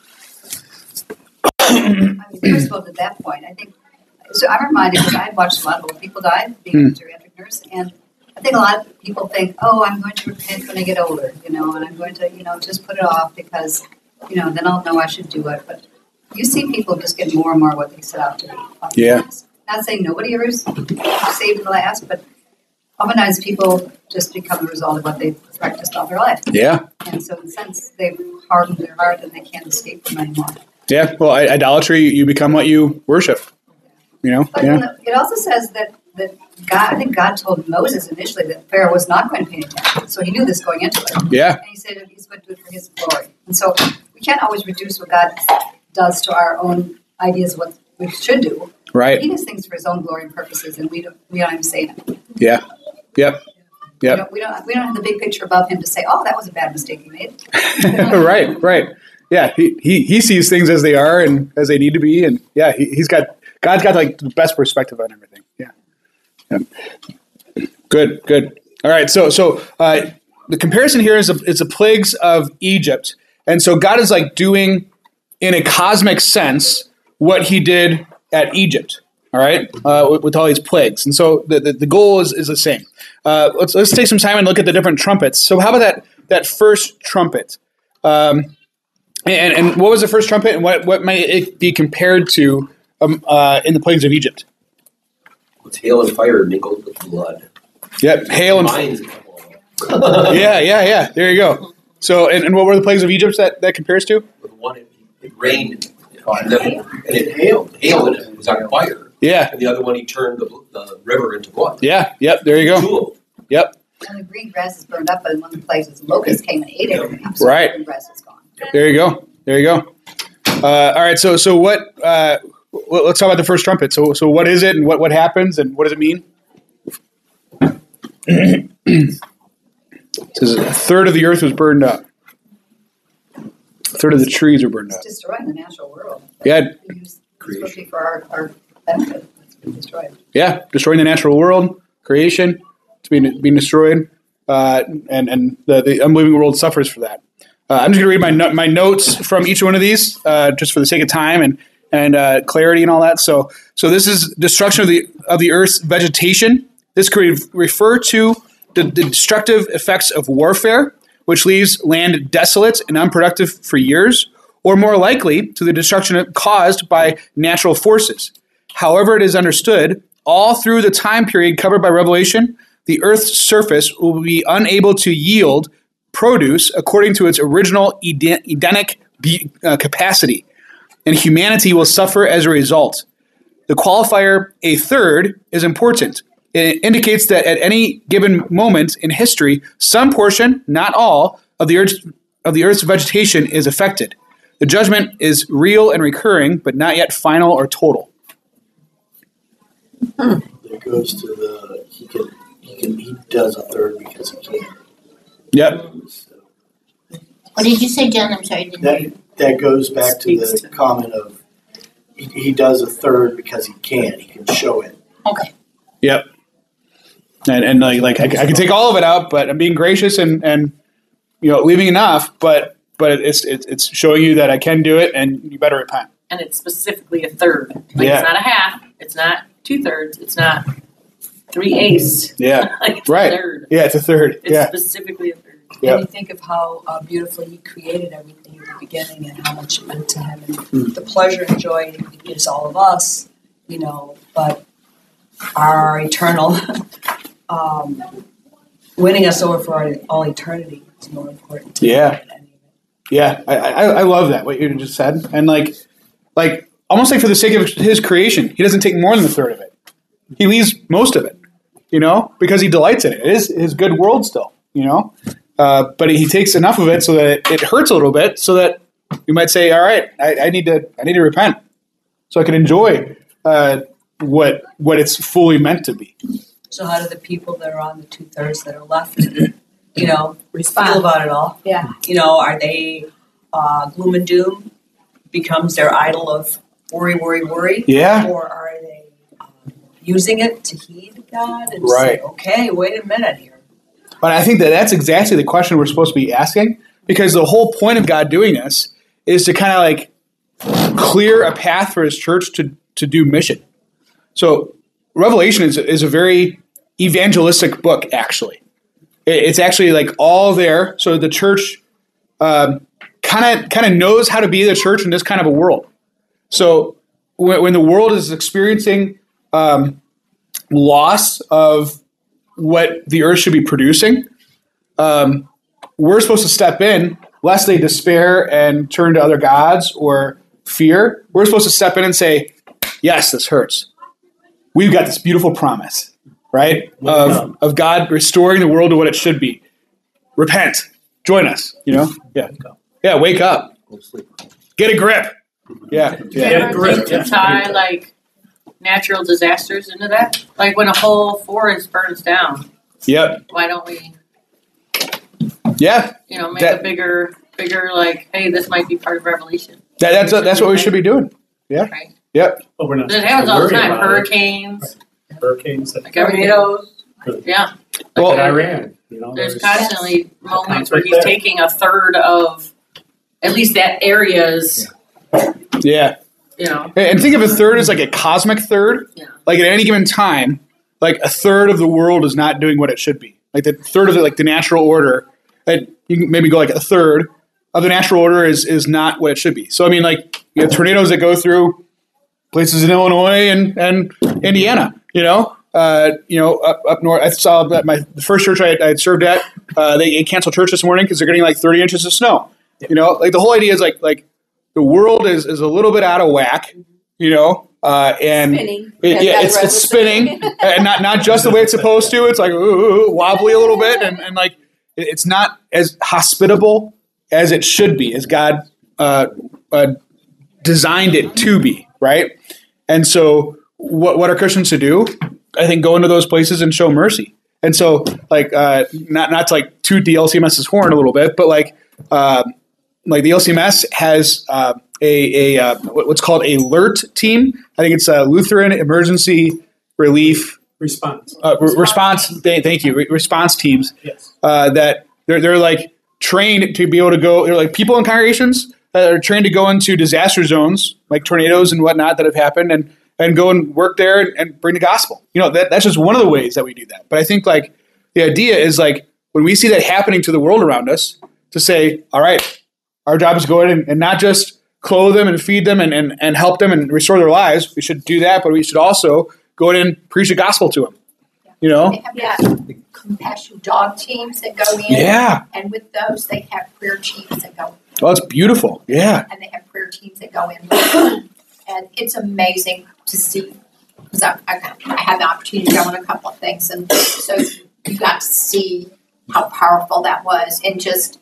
I mean, first of all, at that point, I think. So I'm reminded because I had watched a lot of old people die being mm. a geriatric nurse, and I think a lot of people think, "Oh, I'm going to repent when I get older," you know, and I'm going to, you know, just put it off because, you know, then I'll know I should do it. But you see people just get more and more what they set out to be. Yeah. Not saying nobody ever is saved in the last, but oftentimes people just become the result of what they've practiced all their life. Yeah. And so in a sense, they've hardened their heart and they can't escape from anymore. Yeah. Well, idolatry, you become what you worship. You know? But yeah. It also says that, that God, I think God told Moses initially that Pharaoh was not going to pay attention. So he knew this going into it. Yeah. And he said that he's going to do it for his glory. And so we can't always reduce what God does to our own ideas of what we should do. Right. He does things for his own glory and purposes, and we don't, we don't even say it. Yeah. Yep. Yep. We don't, we don't, we don't have the big picture above him to say, oh, that was a bad mistake you made. Right, right. Yeah, he, he, he sees things as they are and as they need to be. And yeah, he, he's got, God's got like the best perspective on everything. Yeah. yeah. Good, good. All right. So, so uh, the comparison here is a, it's the plagues of Egypt. And so God is like doing in a cosmic sense what he did at Egypt. All right, uh, with, with all these plagues, and so the, the, the goal is, is the same. Uh, let's let's take some time and look at the different trumpets. So, how about that that first trumpet? Um, and and what was the first trumpet, and what, what might it be compared to um, uh, in the plagues of Egypt? It's hail and fire mingled with blood. Yep, hail and fire. yeah, yeah, yeah. There you go. So, and, and what were the plagues of Egypt that, that compares to? The one it, it rained and, then, and it hailed, hail and it was on fire. Yeah. And the other one, he turned the, the river into blood. Yeah. Yep. There you go. Cool. Yep. And the green grass is burned up, but in one of the places, locusts came and ate everything. So right. The green grass is gone. There you go. There you go. Uh, all right. So, so what? Uh, let's talk about the first trumpet. So, so what is it, and what, what happens, and what does it mean? It says a third of the earth was burned up. A third of the trees were burned up. It's destroying the natural world. Yeah. Especially for our, our benefit. It's been destroyed. Yeah, destroying the natural world, creation, it's being being destroyed, uh, and and the, the unbelieving world suffers for that. Uh, I'm just going to read my no- my notes from each one of these, uh, just for the sake of time and and uh, clarity and all that. So so this is destruction of the of the earth's vegetation. This could re- refer to the, the destructive effects of warfare, which leaves land desolate and unproductive for years, or more likely to the destruction caused by natural forces. However it is understood, all through the time period covered by Revelation, the earth's surface will be unable to yield produce according to its original Eden- Edenic be- uh, capacity, and humanity will suffer as a result. The qualifier, a third, is important. It indicates that at any given moment in history, some portion, not all, of the earth's, of the earth's vegetation is affected. The judgment is real and recurring, but not yet final or total. It goes to the he can he can he does a third because he can. Yep. So, What did you say, John? I'm sorry. I didn't hear that you. that goes back to Speaks the to- comment of he, he does a third because he can. He can show it. Okay. Yep. And and like like I, I can take all of it out, but I'm being gracious and and you know leaving enough, but but it's it's it's showing you that I can do it, and you better repent. And it's specifically a third. Like Yeah. it's not a half. It's not two thirds. It's not three eighths. Yeah. Like it's Right. a third. Yeah, it's a third. It's Yeah. specifically a third. Yep. And you think of how uh, beautifully he created everything in the beginning and how much it meant to him and the pleasure and joy he gives all of us, you know, but our eternal um, winning us over for our, all eternity is more important to Yeah. him than any of it. Yeah, I, I I love that what you just said, and like like almost like for the sake of his creation, he doesn't take more than a third of it. He leaves most of it, you know, because he delights in it. It is his good world still, you know, uh, but he takes enough of it so that it, it hurts a little bit, so that you might say, all right, I, I need to I need to repent, so I can enjoy uh, what what it's fully meant to be. So how do the people that are on the two thirds that are left, you know, feel about it all? Yeah. You know, are they uh, gloom and doom becomes their idol of worry, worry, worry? Yeah. Or are they um, using it to heed God and Right. say, okay, wait a minute here. But I think that that's exactly the question we're supposed to be asking, because the whole point of God doing this is to kind of like clear a path for his church to, to do mission. So Revelation is, is a very evangelistic book, actually. It, it's actually like all there. So the church um, kind of kind of knows how to be the church in this kind of a world. So when, when the world is experiencing um, loss of what the earth should be producing, um, we're supposed to step in, lest they despair and turn to other gods or fear. We're supposed to step in and say, yes, this hurts. We've got this beautiful promise, right, of, of God restoring the world to what it should be. Repent. Join us, you know? Yeah. Yeah, wake up. Get a grip. Yeah. Do you ever think to tie like natural disasters into that? Like when a whole forest burns down, Yep. why don't we, Yeah. you know, make That- a bigger, bigger like, hey, this might be part of Revelation. That, that's that's what we should be doing. Yeah. Right. Yep. But we're not It happens all the worried time. about it. Hurricanes, Hurricanes, like tornadoes. Yeah. like Well- in Iran. You know, There's constantly moments where conflict he's there. taking a third of at least that area's, Yeah. you know. And think of a third as like a cosmic third. Yeah. Like at any given time, like a third of the world is not doing what it should be. Like the third of the, like the natural order, and you can maybe go like a third of the natural order is is not what it should be. So I mean, like you have tornadoes that go through places in Illinois and, and Indiana. You know, uh, you know up, up north. I saw that my the first church I, I had served at, uh, they canceled church this morning because they're getting like thirty inches of snow. You know, like the whole idea is like like the world is is a little bit out of whack. You know. Uh, and Spinning. it, yeah, it's, it's spinning, and not not just the way it's supposed to. It's like ooh, wobbly a little bit, and, and like it- it's not as hospitable as it should be, as God uh, uh, designed it to be, right? And so, what what are Christians to do? I think go into those places and show mercy. And so, like, uh, not not to like toot the L C M S's horn a little bit, but like, uh, like the L C M S has uh, a, a uh, what's called a LERT team. I think it's a Lutheran Emergency Relief response. uh, re- response. Th- thank you, re- response teams. Yes. Uh, that they're they're like trained to be able to go. They're like people in congregations that are trained to go into disaster zones like tornadoes and whatnot that have happened, and and go and work there and, and bring the gospel. You know, that that's just one of the ways that we do that. But I think like the idea is like when we see that happening to the world around us, to say, all right, our job is go in and, and not just clothe them and feed them and, and, and help them and restore their lives. We should do that, but we should also go in and preach the gospel to them. You know? They have yeah. compassion dog teams that go in. Yeah. And with those, they have prayer teams that go in. Oh, it's beautiful. Yeah. And they have prayer teams that go in. And it's amazing to see. Because I, I, I had the opportunity to go on a couple of things. And so you got to see how powerful that was. And just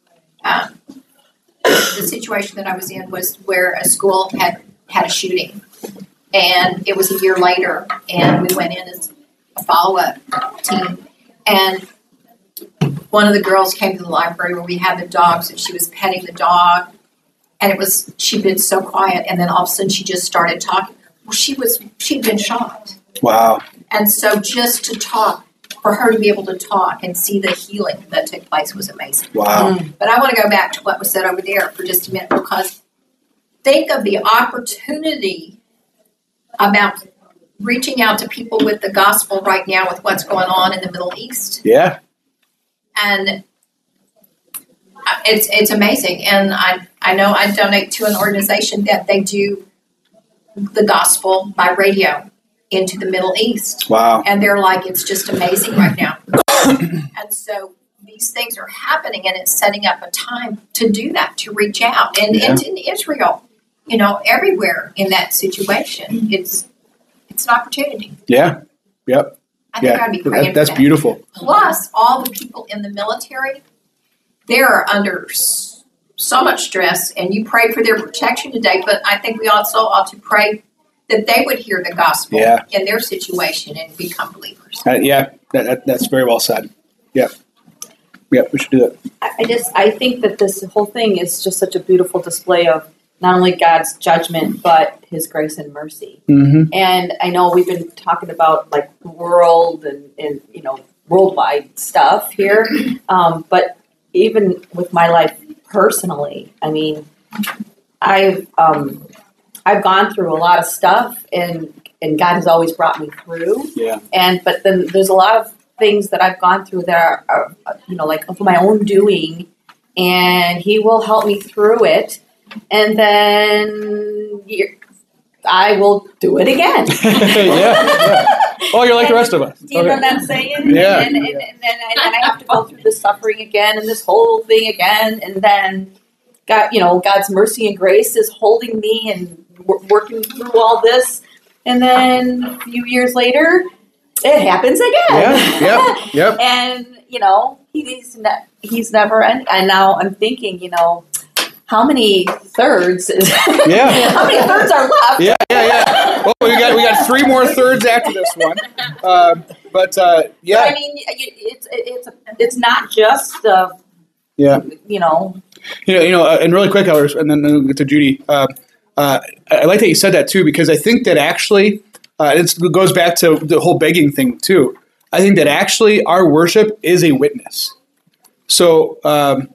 um, the situation that I was in was where a school had had a shooting. And it was a year later. And we went in as a follow-up team. And one of the girls came to the library where we had the dogs, and she was petting the dog. And it was, she'd been so quiet, and then all of a sudden she just started talking. Well, she was, she'd been shot. Wow. And so just to talk, for her to be able to talk and see the healing that took place was amazing. Wow. But I want to go back to what was said over there for just a minute, because think of the opportunity about reaching out to people with the gospel right now with what's going on in the Middle East. Yeah. And it's it's amazing. And I, I know I donate to an organization that they do the gospel by radio into the Middle East. Wow. And they're like, it's just amazing right now. And so these things are happening, and it's setting up a time to do that, to reach out. And, Yeah. and in Israel, you know, everywhere in that situation, it's it's an opportunity. Yeah. Yep. I think Yeah. I'd be praying That, that's for that. beautiful. Plus, all the people in the military, they're under s- so much stress, and you pray for their protection today, but I think we also ought to pray that they would hear the gospel Yeah. in their situation and become believers. Uh, yeah, that, that, that's very well said. Yeah. Yeah, we should do that. I I just, I think that this whole thing is just such a beautiful display of not only God's judgment, but His grace and mercy. Mm-hmm. And I know we've been talking about like the world and, and you know, worldwide stuff here. Um, but even with my life personally, I mean, I've, um, I've gone through a lot of stuff and, and God has always brought me through. Yeah. And, but then there's a lot of things that I've gone through that are, are, you know, like of my own doing, and He will help me through it, and then you're, I will do it again. yeah, yeah. Oh, you're like the rest of us. Do you Okay. know what I'm saying? Yeah. And, and, and, and, then, and then I have to go through this suffering again and this whole thing again, and then God, you know, God's mercy and grace is holding me and w- working through all this, and then a few years later, it happens again. Yeah, yep, yep. And, you know, he's ne- he's never ending. And now I'm thinking, you know, how many thirds is Yeah. how many thirds are left? Yeah, yeah, yeah. Well, we got we got three more thirds after this one. Um, but uh, yeah, But I mean, it's it's it's not just the yeah. you know. You know, you know, uh, and really quick, Ellers, and then we'll get to Judy. Uh, uh, I like that you said that too, because I think that actually uh, it's, it goes back to the whole begging thing too. I think that actually our worship is a witness. So um,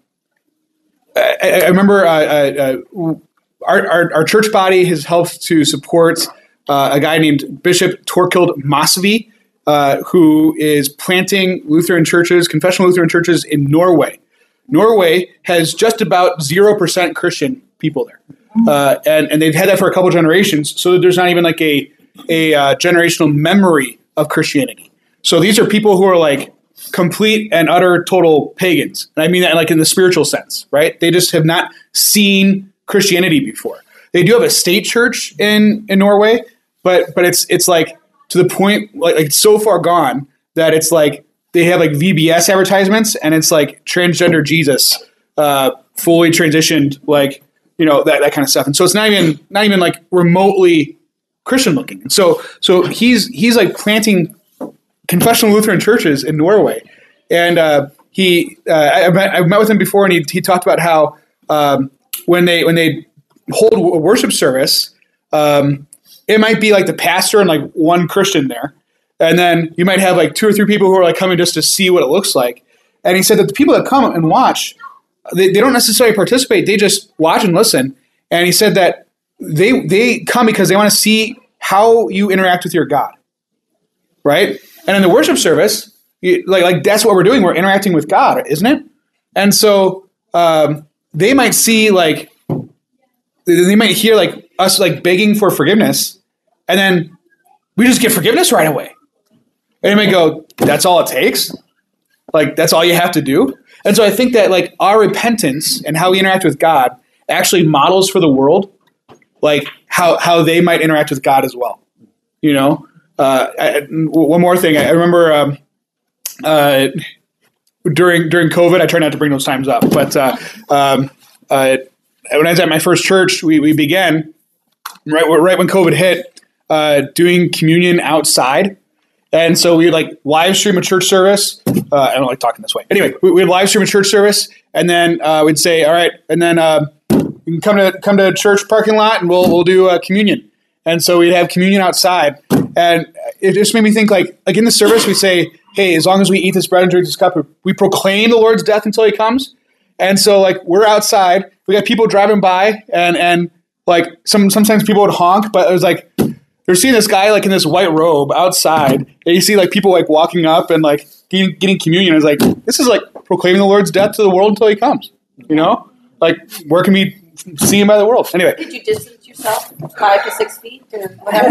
I, I remember uh, uh, our, our our church body has helped to support uh, a guy named Bishop Torkild Mosby, uh, who is planting Lutheran churches, confessional Lutheran churches in Norway. Norway has just about zero percent Christian people there. Uh, and, and they've had that for a couple generations, so there's not even like a, a uh, generational memory of Christianity. So these are people who are like complete and utter total pagans. And I mean that like in the spiritual sense, right? They just have not seen Christianity before. They do have a state church in, in Norway, but but it's it's like to the point, like, like it's so far gone that it's like they have like V B S advertisements and it's like transgender Jesus, uh, fully transitioned, like, you know, that, that kind of stuff. And so it's not even not even like remotely Christian looking. And so so he's he's like planting confessional Lutheran churches in Norway. And uh, he uh, I met, I've met with him before, and he he talked about how um, when they when they hold a worship service, um, it might be like the pastor and like one Christian there. And then you might have like two or three people who are like coming just to see what it looks like. And he said that the people that come and watch, they, they don't necessarily participate. They just watch and listen. And he said that they they come because they want to see how you interact with your God, right? And in the worship service, you, like like that's what we're doing. We're interacting with God, isn't it? And so um, they might see like they might hear like us like begging for forgiveness, and then we just get forgiveness right away. And you might go, that's all it takes? Like, that's all you have to do? And so I think that, like, our repentance and how we interact with God actually models for the world, like, how, how they might interact with God as well. You know? Uh, I, one more thing. I remember um, uh, during during COVID, I tried not to bring those times up, but uh, um, uh, when I was at my first church, we, we began, right, right when COVID hit, uh, doing communion outside. And so we would like live stream a church service. Uh, I don't like talking this way. Anyway, we would live stream a church service, and then uh, we'd say, "All right," and then uh, you can come to come to church parking lot, and we'll we'll do a communion. And so we'd have communion outside, and it just made me think like like in the service we say, "Hey, as long as we eat this bread and drink this cup, we proclaim the Lord's death until He comes." And so like we're outside, we got people driving by, and and like some sometimes people would honk, but it was like. They're seeing this guy like in this white robe outside, and you see like people like walking up and like getting, getting communion. It's like this is like proclaiming the Lord's death to the world until He comes. You know, like where can we see Him by the world? Anyway, Did you distance yourself five to six feet or whatever?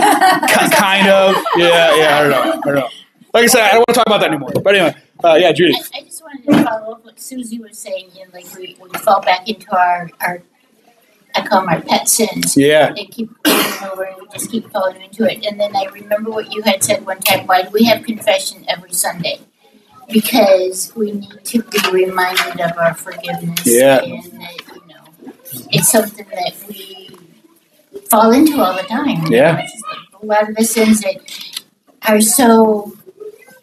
kind of, yeah, yeah. I don't know, I don't know. Like I said, I don't want to talk about that anymore. But anyway, uh, yeah, Judy. I, I just wanted to follow up what Susie was saying. You know, like we, we fall back into our our. I call them our pet sins. Yeah. They keep going over and we just keep falling into it. And then I remember what you had said one time, why do we have confession every Sunday? Because we need to be reminded of our forgiveness. Yeah. And that, you know, it's something that we fall into all the time. Yeah. It's just like a lot of the sins that are so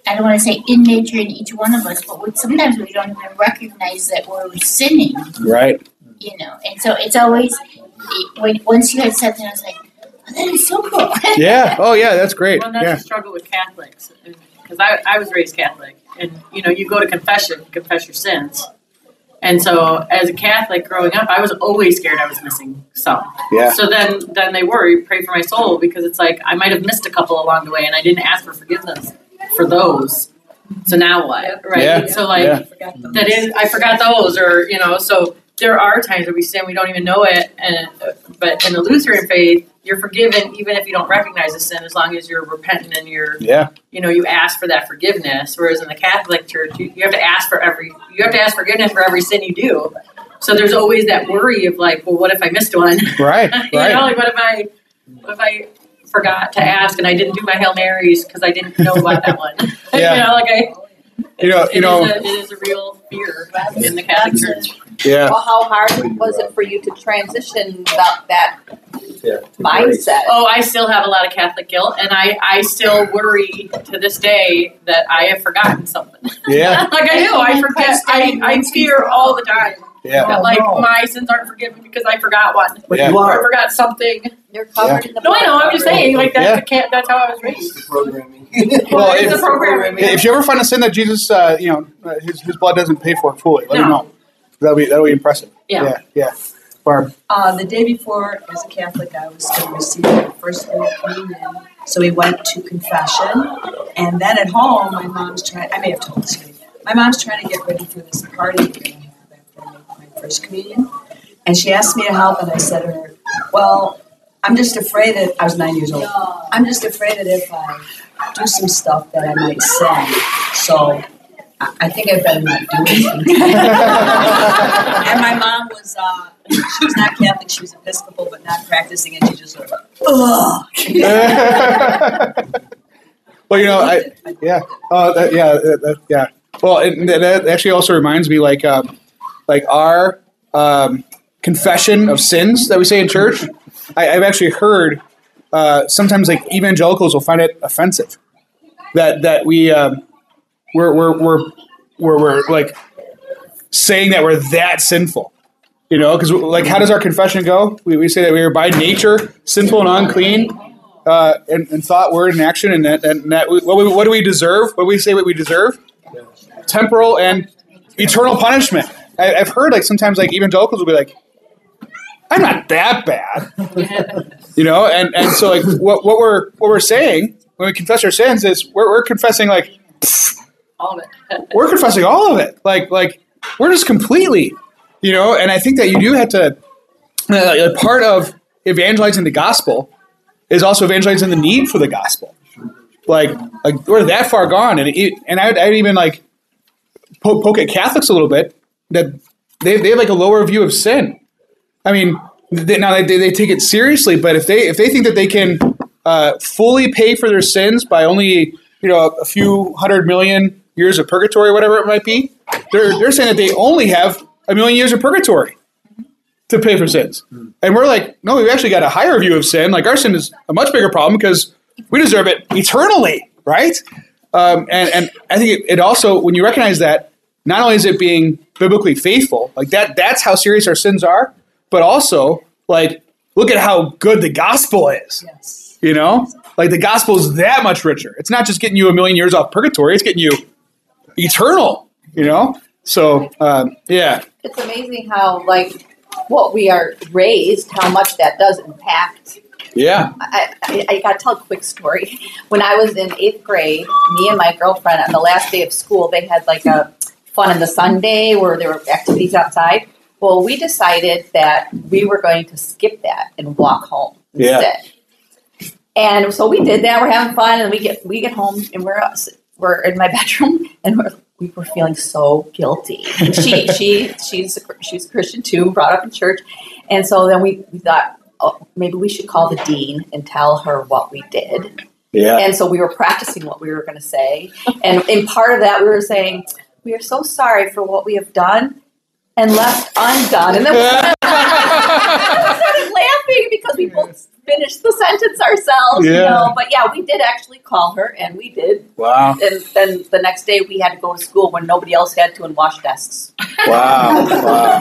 I don't want to say in nature in each one of us, but we, sometimes we don't even recognize that we're sinning. Right. You know, and so it's always when once you had said that, I was like, oh, that is so cool. Yeah. Oh, yeah. That's great. Well, that's Yeah. the struggle with Catholics, because I, I was raised Catholic, and you know, you go to confession, confess your sins, and so as a Catholic growing up, I was always scared I was missing some. Yeah. So then, then they worry, pray for my soul, because it's like I might have missed a couple along the way, and I didn't ask for forgiveness for those. So now what? Right. Yeah. So like Yeah. that is, I forgot those, or you know, so. There are times that we sin, we don't even know it, and but in the Lutheran faith, you're forgiven even if you don't recognize the sin, as long as you're repentant and you're, Yeah. you know, you ask for that forgiveness. Whereas in the Catholic Church, you, you have to ask for every, you have to ask forgiveness for every sin you do. So there's always that worry of like, well, what if I missed one? Right. you Right. know, like what if I, what if I forgot to ask and I didn't do my Hail Marys because I didn't know about that one? Yeah. you know, like I. You know, It you know, is a, it is a real fear in the Catholic Church. yeah. Well, how hard was it for you to transition that, that Yeah. mindset? Oh, I still have a lot of Catholic guilt, and I, I still worry to this day that I have forgotten something. Yeah. like I do, I forget. I, I fear all the time Yeah. that like no. my sins aren't forgiven because I forgot one. But Yeah. you Or I are. forgot something. You're covered in the No, I know. I'm just saying, like that's Yeah. the cat. That's how I was raised. Programming. Well, it's if- a programming. If you ever find a sin that Jesus, uh, you know, uh, his, his blood doesn't pay for it fully, let me No. know. That'll be that'll be impressive. Yeah. Yeah. Yeah. Barb. Uh, the day before, as a Catholic, I was going to receive my first Holy Communion. So we went to confession. And then at home, my mom's trying, I may have told this story. My mom's trying to get ready for this party we're going to have after I make my first communion. And she asked me to help, and I said to her, well, I'm just afraid that, I was nine years old. I'm just afraid that if I do some stuff that I might sin. So I, I think I better not do anything. And my mom was, uh, she was not Catholic, she was Episcopal, but not practicing, and she just sort of, ugh. Well, you know, I yeah, uh, that, yeah, that, that, yeah. Well, it, that actually also reminds me, like, um, like our um, confession of sins that we say in church. I, I've actually heard uh, sometimes like evangelicals will find it offensive that that we um, we're, we're we're we're we're like saying that we're that sinful. You know, because like, how does our confession go? We, we say that we are by nature sinful and unclean, uh, in, in thought, word, and action, and that, and that we, what, we, what do we deserve? What do we say? What we deserve? Temporal and eternal punishment. I, I've heard like sometimes like evangelicals will be like, "I'm not that bad," you know, and, and so like what what we're what we're saying when we confess our sins is we're we're confessing like All of it. we're confessing all of it, like like we're just completely. You know, and I think that you do have to, uh, part of evangelizing the gospel is also evangelizing the need for the gospel. Like, like we're that far gone. And it, and I'd, I'd even like poke, poke at Catholics a little bit that they, they have like a lower view of sin. I mean, they, now they, they take it seriously, but if they, if they think that they can uh, fully pay for their sins by only, you know, a few hundred million years of purgatory, whatever it might be, they're, they're saying that they only have a million years of purgatory to pay for sins. And we're like, no, we've actually got a higher view of sin. Like our sin is a much bigger problem because we deserve it eternally, right? Um, and, and I think it, it also, when you recognize that, not only is it being biblically faithful, like that, that's how serious our sins are, but also like, look at how good the gospel is, Yes. you know? Like the gospel is that much richer. It's not just getting you a million years off purgatory. It's getting you eternal, you know? So, um, yeah. It's amazing how, like, what we are raised, how much that does impact. Yeah. I, I, I got to tell a quick story. When I was in eighth grade, me and my girlfriend, on the last day of school, they had like a fun in the sun day where there were activities outside. Well, we decided that we were going to skip that and walk home instead. Yeah. And so we did that. We're having fun, and we get we get home, and we're we're in my bedroom, and we're we were feeling so guilty. And she she she's a, she's a Christian too, brought up in church, and so then we, we thought, oh, maybe we should call the dean and tell her what we did. Yeah. And so we were practicing what we were going to say, and in part of that, we were saying, "We are so sorry for what we have done and left undone." And then we started laughing because we both finish the sentence ourselves, you Yeah. know. But yeah, we did actually call her, and we did. Wow. And then the next day we had to go to school when nobody else had to and wash desks. Wow. Wow.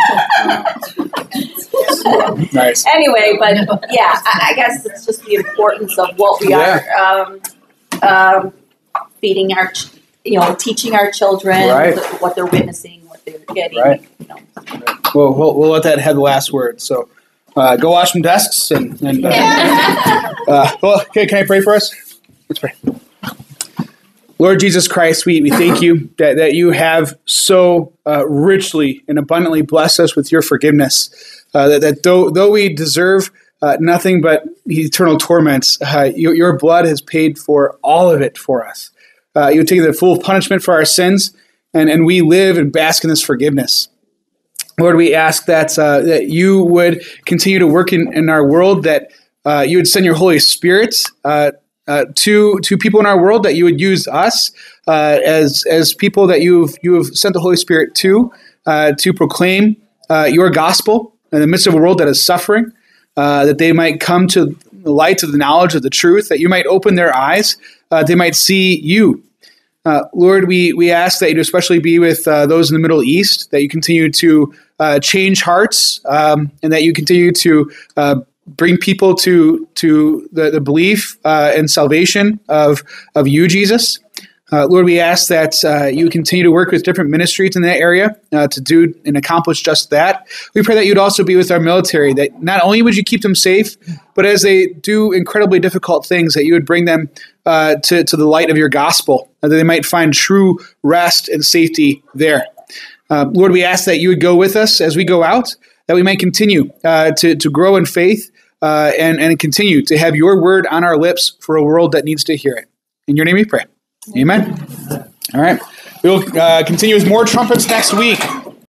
wow. Nice. Anyway, but yeah, I, I guess it's just the importance of what we Yeah. are um, um, feeding our, ch- you know, teaching our children Right. th- what they're witnessing, what they're getting. Right. You know. Well, we'll, we'll let that have the last word. So uh, go wash some desks. And, and uh, uh, well, okay, can I pray for us? Let's pray. Lord Jesus Christ, we, we thank you that, that you have so uh, richly and abundantly blessed us with your forgiveness. Uh, that that though, though we deserve uh, nothing but eternal torments, uh, your, your blood has paid for all of it for us. Uh, you take the full punishment for our sins, and, and we live and bask in this forgiveness. Lord, we ask that uh, that you would continue to work in, in our world, that uh, you would send your Holy Spirit uh, uh, to to people in our world, that you would use us uh, as as people that you've you have sent the Holy Spirit to uh, to proclaim uh, your gospel in the midst of a world that is suffering, uh, that they might come to the light of the knowledge of the truth, that you might open their eyes, uh, they might see you. Uh, Lord, we, we ask that you especially be with uh, those in the Middle East, that you continue to uh, change hearts, um, and that you continue to uh, bring people to to the, the belief uh, and salvation of, of you, Jesus. Uh, Lord, we ask that uh, you continue to work with different ministries in that area uh, to do and accomplish just that. We pray that you'd also be with our military, that not only would you keep them safe, but as they do incredibly difficult things, that you would bring them uh, to, to the light of your gospel, and that they might find true rest and safety there. Uh, Lord, we ask that you would go with us as we go out, that we might continue uh, to, to grow in faith uh, and, and continue to have your word on our lips for a world that needs to hear it. In your name we pray. Amen. All right. We'll uh, continue with more trumpets next week.